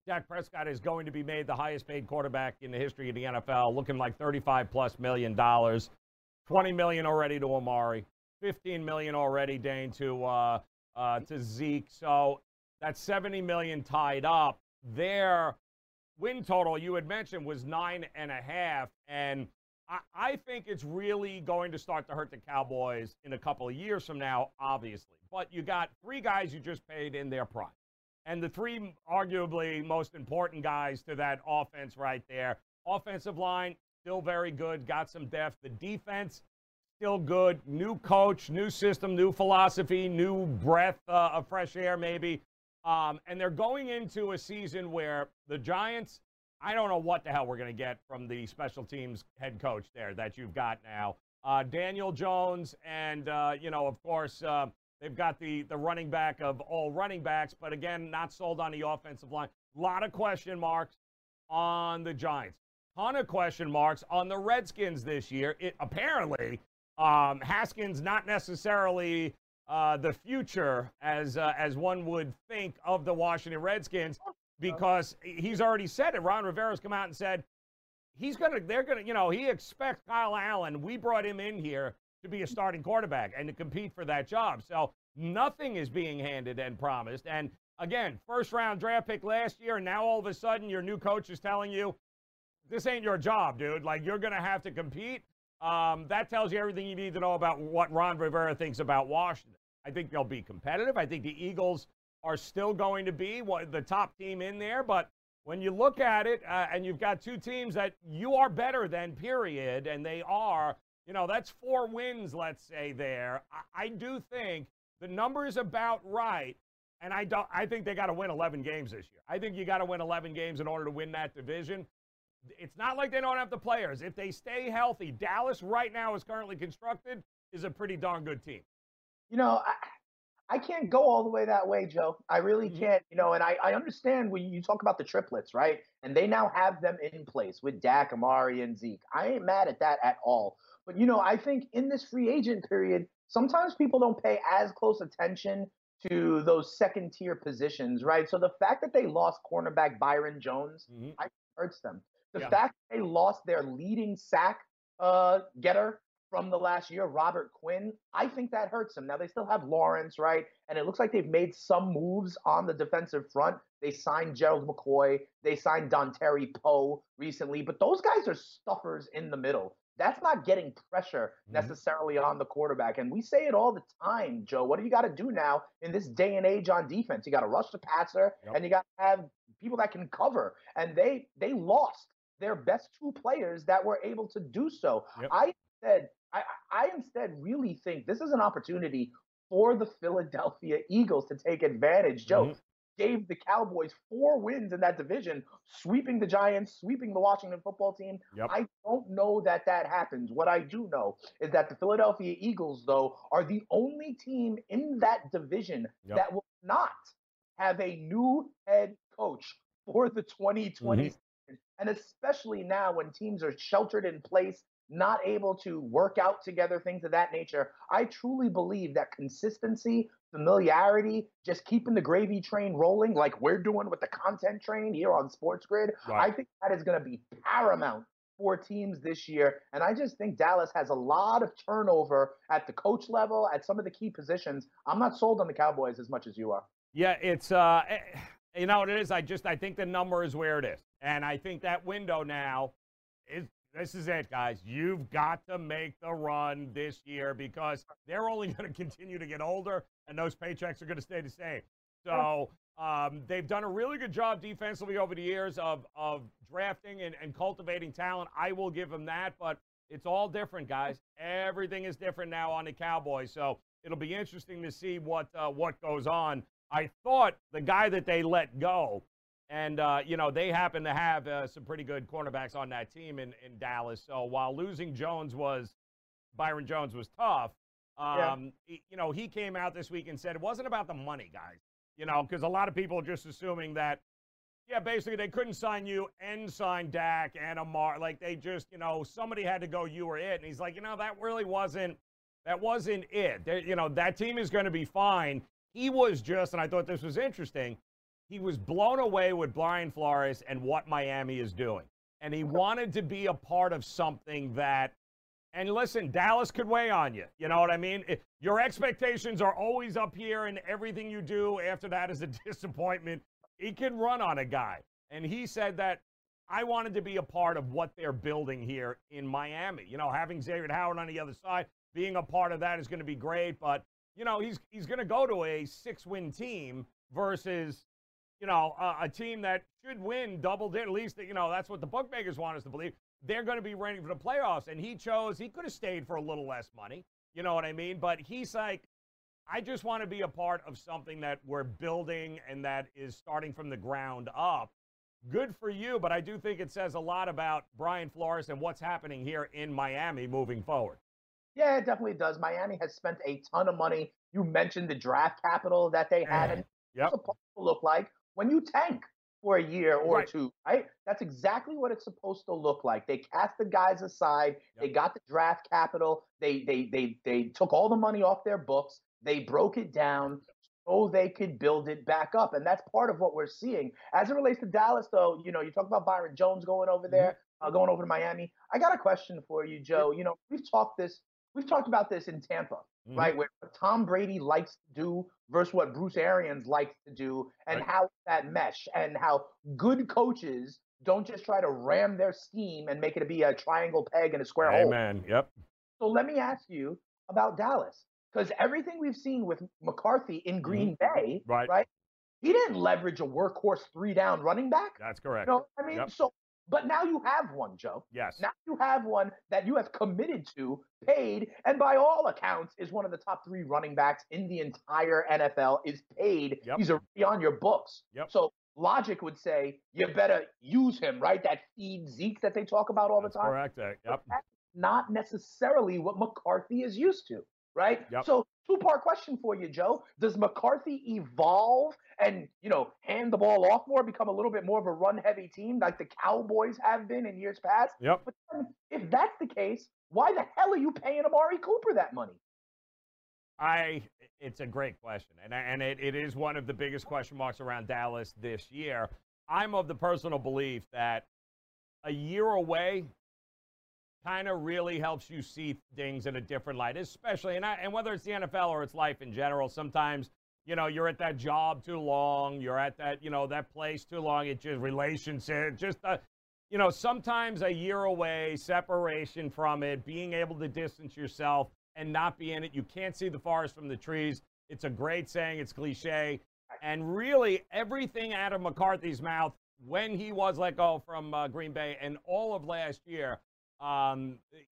Dak Prescott is going to be made the highest paid quarterback in the history of the N F L, looking like thirty-five plus million dollars. twenty million already to Amari, fifteen million already, Dane, to uh, uh, to Zeke. So that's seventy million tied up. Their win total, you had mentioned, was nine and a half, and I, I think it's really going to start to hurt the Cowboys in a couple of years from now, obviously. But you got three guys you just paid in their prime. And the three arguably most important guys to that offense right there. Offensive line, still very good, got some depth. The defense, still good. New coach, new system, new philosophy, new breath uh, of fresh air maybe. Um, and they're going into a season where the Giants, I don't know what the hell we're going to get from the special teams head coach there that you've got now. Uh, Daniel Jones and, uh, you know, of course, uh, they've got the, the running back of all running backs, but again, not sold on the offensive line. A lot of question marks on the Giants. Ton of question marks on the Redskins this year. It, apparently, um, Haskins not necessarily uh, the future as uh, as one would think of the Washington Redskins, because he's already said it. Ron Rivera's come out and said he's gonna. They're gonna. You know, he expects Kyle Allen. We brought him in here to be a starting quarterback and to compete for that job. So nothing is being handed and promised. And again, first round draft pick last year, and now all of a sudden your new coach is telling you, this ain't your job, dude. Like, you're going to have to compete. Um, that tells you everything you need to know about what Ron Rivera thinks about Washington. I think they'll be competitive. I think the Eagles are still going to be the top team in there. But when you look at it, uh, and you've got two teams that you are better than, period, and they are, you know, that's four wins, let's say, there. I, I do think the number is about right, and I don't. I think they got to win eleven games this year. I think you got to win eleven games in order to win that division. It's not like they don't have the players. If they stay healthy, Dallas right now is currently constructed, is a pretty darn good team. You know, I, I can't go all the way that way, Joe. I really Mm-hmm. can't. You know, and I, I understand when you talk about the triplets, right? And they now have them in place with Dak, Amari, and Zeke. I ain't mad at that at all. But, you know, I think in this free agent period, sometimes people don't pay as close attention to those second-tier positions, right? So the fact that they lost cornerback Byron Jones, Mm-hmm. I hurts them. The Yeah. fact that they lost their leading sack uh, getter from the last year, Robert Quinn, I think that hurts them. Now, they still have Lawrence, right? And it looks like they've made some moves on the defensive front. They signed Gerald McCoy. They signed Dontari Poe recently. But those guys are stuffers in the middle. That's not getting pressure necessarily on the quarterback. And we say it all the time, Joe. What do you got to do now in this day and age on defense? You got to rush the passer, Yep. and you got to have people that can cover. And they they lost their best two players that were able to do so. Yep. I said I, I instead really think this is an opportunity for the Philadelphia Eagles to take advantage. Joe Mhm. gave the Cowboys four wins in that division, sweeping the Giants, sweeping the Washington football team. Yep. I don't know that that happens. What I do know is that the Philadelphia Eagles, though, are the only team in that division Yep. that will not have a new head coach for the twenty twenty Mhm. season. And especially now when teams are sheltered in place, not able to work out together, things of that nature. I truly believe that consistency, familiarity, just keeping the gravy train rolling like we're doing with the content train here on Sports Grid, Right. I think that is going to be paramount for teams this year. And I just think Dallas has a lot of turnover at the coach level, at some of the key positions. I'm not sold on the Cowboys as much as you are. Yeah, it's, uh, eh, you know what it is? I just, I think the number is where it is. And I think that window now is, this is it, guys. You've got to make the run this year because they're only going to continue to get older and those paychecks are going to stay the same. So um, they've done a really good job defensively over the years of, of drafting and, and cultivating talent. I will give them that, but it's all different, guys. Everything is different now on the Cowboys. So it'll be interesting to see what uh, what goes on. I thought the guy that they let go, and, uh, you know, they happen to have uh, some pretty good cornerbacks on that team in, in Dallas. So while losing Jones was, Byron Jones was tough, um, Yeah. he, you know, he came out this week and said it wasn't about the money, guys. You know, because a lot of people are just assuming that, yeah, basically they couldn't sign you and sign Dak and Amar. Like they just, you know, somebody had to go, you were it. And he's like, you know, that really wasn't, that wasn't it. They, you know, that team is going to be fine. He was just, and I thought this was interesting, he was blown away with Brian Flores and what Miami is doing. And he wanted to be a part of something that, and listen, Dallas could weigh on you. You know what I mean? It, your expectations are always up here, and everything you do after that is a disappointment. He can run on a guy. And he said that I wanted to be a part of what they're building here in Miami. You know, having Xavier Howard on the other side, being a part of that is going to be great. But, you know, he's he's going to go to a six-win team versus, you know, a, a team that should win double digit. At least, you know, that's what the bookmakers want us to believe. They're going to be running for the playoffs. And he chose, he could have stayed for a little less money. You know what I mean? But he's like, I just want to be a part of something that we're building and that is starting from the ground up. Good for you, but I do think it says a lot about Brian Flores and what's happening here in Miami moving forward. Yeah, it definitely does. Miami has spent a ton of money. You mentioned the draft capital that they had. And yep. What's supposed to look like when you tank for a year or right. two, right? That's exactly what it's supposed to look like. They cast the guys aside. Yep. They got the draft capital. They they they they took all the money off their books. They broke it down so they could build it back up. And that's part of what we're seeing. As it relates to Dallas, though, you know, you talk about Byron Jones going over there, mm-hmm. uh, going over to Miami. I got a question for you, Joe. You know, we've talked this, we've talked about this in Tampa, mm-hmm. right? Where what Tom Brady likes to do versus what Bruce Arians likes to do, and right. how that mesh, and how good coaches don't just try to ram their scheme and make it be a triangle peg in a square Amen. hole. Amen. Yep. So let me ask you about Dallas. Because everything we've seen with McCarthy in Green mm-hmm. Bay, right. right? He didn't leverage a workhorse three-down running back. That's correct. You know what I mean? Yep. So, but now you have one, Joe. Yes. Now you have one that you have committed to, paid, and by all accounts is one of the top three running backs in the entire N F L, is paid. Yep. He's already on your books. Yep. So logic would say you better use him, right? That feed Zeke that they talk about all That's the time. Correct. Yep. But that's not necessarily what McCarthy is used to. Right? Yep. So two-part question for you, Joe. Does McCarthy evolve and, you know, hand the ball off more, become a little bit more of a run-heavy team like the Cowboys have been in years past? Yep. But then, if that's the case, why the hell are you paying Amari Cooper that money? I, it's a great question, and, and it, it is one of the biggest question marks around Dallas this year. I'm of the personal belief that a year away kind of really helps you see things in a different light, especially, and, I, and whether it's the N F L or it's life in general, sometimes, you know, you're at that job too long, you're at that, you know, that place too long, it just, relationship, just, uh, you know, sometimes a year away, separation from it, being able to distance yourself and not be in it, you can't see the forest from the trees. It's a great saying, it's cliche, and really everything out of McCarthy's mouth when he was let go from uh, Green Bay and all of last year, Um,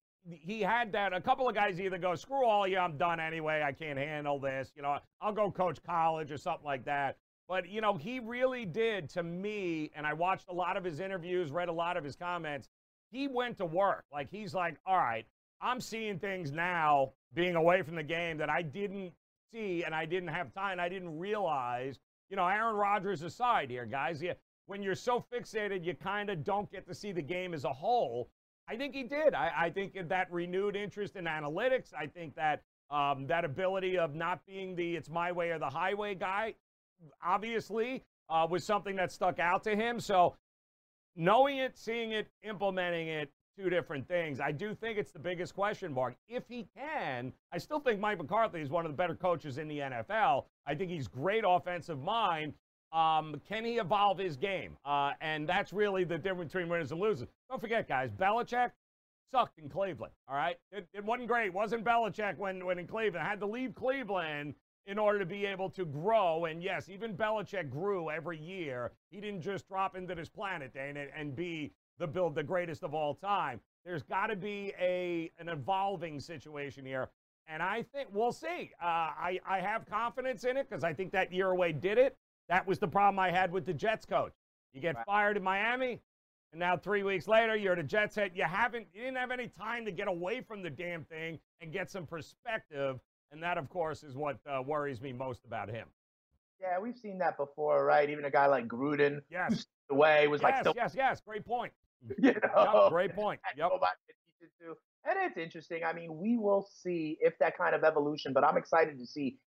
he had that, a couple of guys either go, screw all you, I'm done anyway, I can't handle this, you know, I'll go coach college or something like that. But, you know, he really did, to me, and I watched a lot of his interviews, read a lot of his comments, he went to work. Like, he's like, all right, I'm seeing things now, being away from the game, that I didn't see and I didn't have time, I didn't realize, you know, Aaron Rodgers aside here, guys, you, when you're so fixated, you kind of don't get to see the game as a whole. I think he did. I, I think that renewed interest in analytics, I think that um, that ability of not being the it's my way or the highway guy, obviously, uh, was something that stuck out to him. So knowing it, seeing it, implementing it, two different things. I do think it's the biggest question mark. If he can, I still think Mike McCarthy is one of the better coaches in the N F L. I think he's great offensive mind. Um, can he evolve his game? Uh, and that's really the difference between winners and losers. Don't forget, guys, Belichick sucked in Cleveland, all right? It, it wasn't great. It wasn't Belichick when, when in Cleveland. Had to leave Cleveland in order to be able to grow. And, yes, even Belichick grew every year. He didn't just drop into this planet and, and be the build the greatest of all time. There's got to be a an evolving situation here. And I think we'll see. Uh, I, I have confidence in it because I think that year away did it. That was the problem I had with the Jets coach. You get fired in Miami, and now three weeks later, you're at a Jets head. You haven't, you didn't have any time to get away from the damn thing and get some perspective, and that, of course, is what uh, worries me most about him. Yeah, we've seen that before, right? Even a guy like Gruden, yes, who stepped away was yes, like, still, yes, yes, great point. You know, yep, great point. Yep. And it's interesting. I mean, we will see if that kind of evolution, but I'm excited to see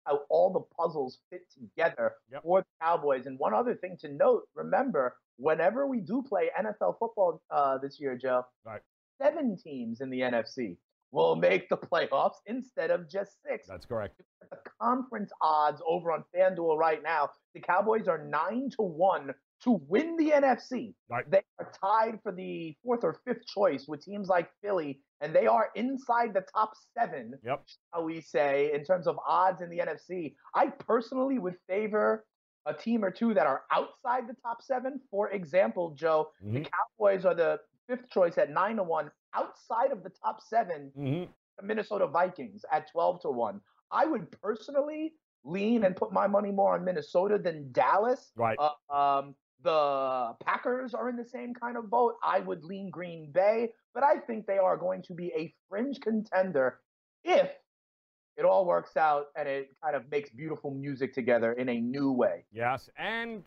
how all the puzzles fit together Yep. for the Cowboys. And one other thing to note, remember, whenever we do play N F L football uh, this year, Joe, Right. seven teams in the N F C will make the playoffs instead of just six. That's correct. The conference odds over on FanDuel right now, the Cowboys are nine to one to win the N F C. Right. They are tied for the fourth or fifth choice with teams like Philly, and they are inside the top seven, Yep. shall we say, in terms of odds in the N F C. I personally would favor a team or two that are outside the top seven. For example, Joe, Mhm. the Cowboys are the fifth choice at nine to one. Outside of the top seven, Mm-hmm. the Minnesota Vikings at twelve to one. I would personally lean and put my money more on Minnesota than Dallas. Right. Uh, um, the Packers are in the same kind of boat. I would lean Green Bay, but I think they are going to be a fringe contender if it all works out and it kind of makes beautiful music together in a new way. Yes, and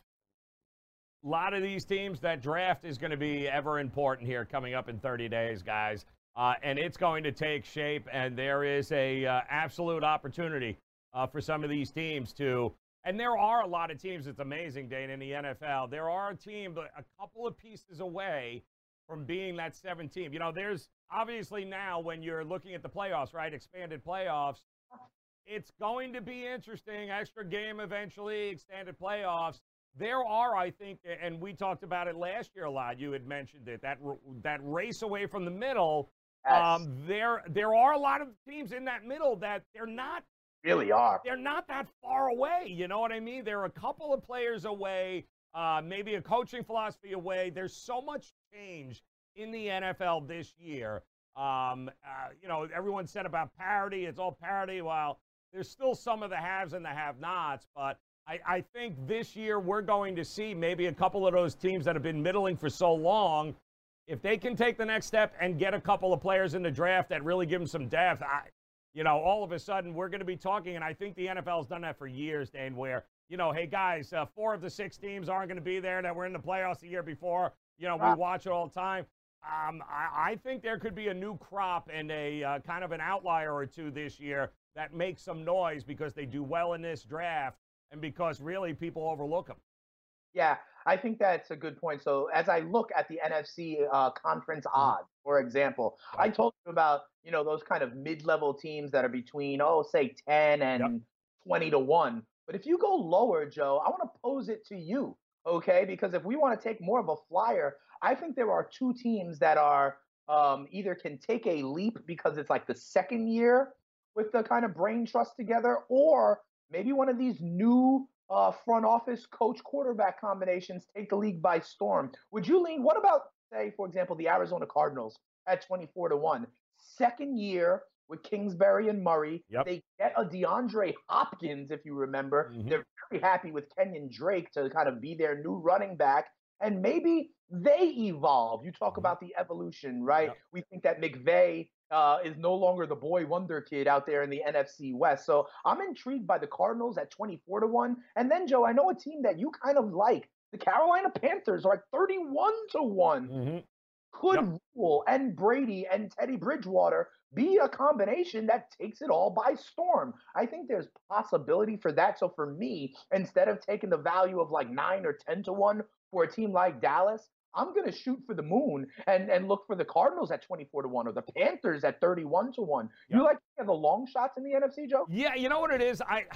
a lot of these teams, that draft is going to be ever important here coming up in thirty days, guys. Uh, and it's going to take shape, and there is a uh, absolute opportunity uh, for some of these teams to, and there are a lot of teams, it's amazing, Dane, in the N F L. There are a team a couple of pieces away from being that seventh team. You know, there's obviously now when you're looking at the playoffs, right, expanded playoffs, it's going to be interesting. Extra game eventually, extended playoffs. There are, I think, and we talked about it last year a lot. You had mentioned it, that that race away from the middle. Yes. Um, there, there are a lot of teams in that middle that they're not, Really are. they're not that far away. You know what I mean? They're a couple of players away, uh, maybe a coaching philosophy away. There's so much change in the N F L this year. Um, uh, you know, everyone said about parity. It's all parity. Well, there's still some of the haves and the have-nots, but I, I think this year we're going to see maybe a couple of those teams that have been middling for so long. If they can take the next step and get a couple of players in the draft that really give them some depth, I, you know, all of a sudden we're going to be talking, and I think the N F L has done that for years, Dane, where, you know, hey, guys, uh, four of the six teams aren't going to be there that were in the playoffs the year before. You know, we watch it all the time. Um, I, I think there could be a new crop and a uh, kind of an outlier or two this year that makes some noise because they do well in this draft and because really people overlook them. Yeah, I think that's a good point. So as I look at the N F C uh, conference odds, for example, I told you about, you know, those kind of mid-level teams that are between, oh, say ten and Yep. twenty to one. But if you go lower, Joe, I want to pose it to you, okay? Because if we want to take more of a flyer, I think there are two teams that are um, either can take a leap because it's like the second year with the kind of brain trust together, or maybe one of these new uh, front office coach quarterback combinations take the league by storm. Would you lean? What about, say, for example, the Arizona Cardinals at twenty-four to one? Second year with Kingsbury and Murray. Yep. They get a DeAndre Hopkins, if you remember. Mhm. They're very happy with Kenyon Drake to kind of be their new running back. And maybe they evolve. You talk Mhm. about the evolution, right? Yep. We think that McVay uh, is no longer the boy wonder kid out there in the N F C West. So I'm intrigued by the Cardinals at twenty-four to one. And then, Joe, I know a team that you kind of like. The Carolina Panthers are at thirty-one to one. Mm-hmm. Could Yep. Rule and Brady and Teddy Bridgewater be a combination that takes it all by storm? I think there's possibility for that. So for me, instead of taking the value of like nine or ten to one for a team like Dallas, I'm going to shoot for the moon and, and look for the Cardinals at twenty-four to one or the Panthers at thirty-one to one. Yep. You like the long shots in the N F C, Joe? Yeah, you know what it is? I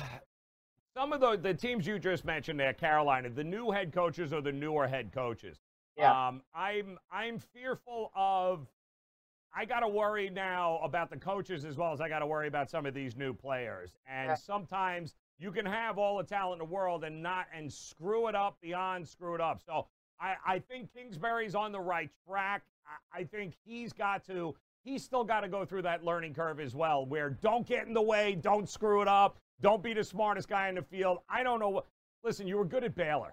some of the the teams you just mentioned there, Carolina, the new head coaches or the newer head coaches. Yeah. Um, I'm I'm fearful of. I got to worry now about the coaches as well as I got to worry about some of these new players. And Yeah. sometimes you can have all the talent in the world and not and screw it up beyond screw it up. So I, I think Kingsbury's on the right track. I, I think he's got to. He's still got to go through that learning curve as well, where don't get in the way, don't screw it up, don't be the smartest guy in the field. I don't know what. Listen, you were good at Baylor.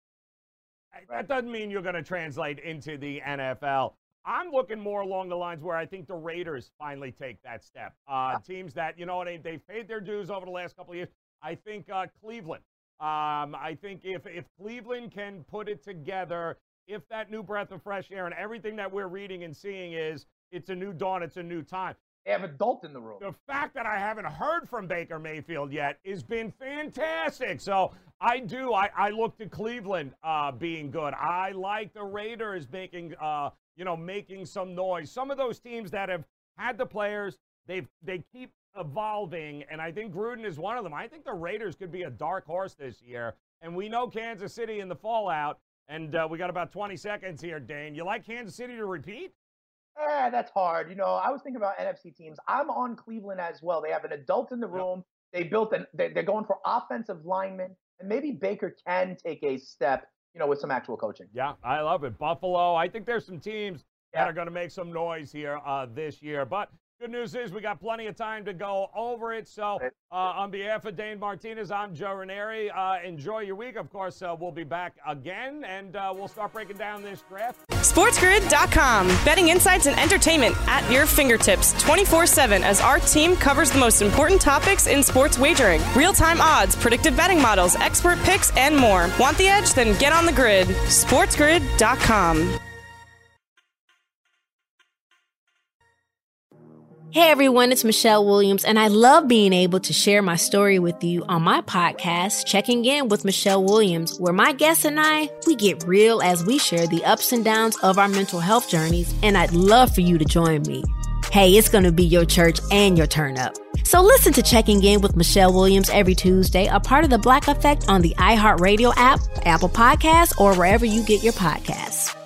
That doesn't mean you're going to translate into the N F L. I'm looking more along the lines where I think the Raiders finally take that step. Uh, Yeah. Teams that, you know, they, they've paid their dues over the last couple of years. I think uh, Cleveland. Um, I think if, if Cleveland can put it together, if that new breath of fresh air and everything that we're reading and seeing is it's a new dawn, it's a new time. They have adult in the room. The fact that I haven't heard from Baker Mayfield yet has been fantastic. So I do. I, I look to Cleveland uh, being good. I like the Raiders making, uh, you know, making some noise. Some of those teams that have had the players, they've they keep evolving, and I think Gruden is one of them. I think the Raiders could be a dark horse this year, and we know Kansas City in the fallout, and uh, we got about twenty seconds here, Dane. You like Kansas City to repeat? Eh, that's hard. You know, I was thinking about N F C teams. I'm on Cleveland as well. They have an adult in the room. They built an. They, they're going for offensive linemen, and maybe Baker can take a step, you know, with some actual coaching. Yeah, I love it. Buffalo. I think there's some teams yeah. that are going to make some noise here uh, this year, but. Good news is we got plenty of time to go over it. So uh, on behalf of Dane Martinez, I'm Joe Ranieri. Uh, enjoy your week. Of course, uh, we'll be back again, and uh, we'll start breaking down this draft. SportsGrid dot com. Betting insights and entertainment at your fingertips twenty-four seven as our team covers the most important topics in sports wagering. Real-time odds, predictive betting models, expert picks, and more. Want the edge? Then get on the grid. SportsGrid dot com. Hey everyone, it's Michelle Williams, and I love being able to share my story with you on my podcast, Checking In with Michelle Williams, where my guests and I, we get real as we share the ups and downs of our mental health journeys, and I'd love for you to join me. Hey, it's going to be your church and your turn up. So listen to Checking In with Michelle Williams every Tuesday, a part of the Black Effect on the iHeartRadio app, Apple Podcasts, or wherever you get your podcasts.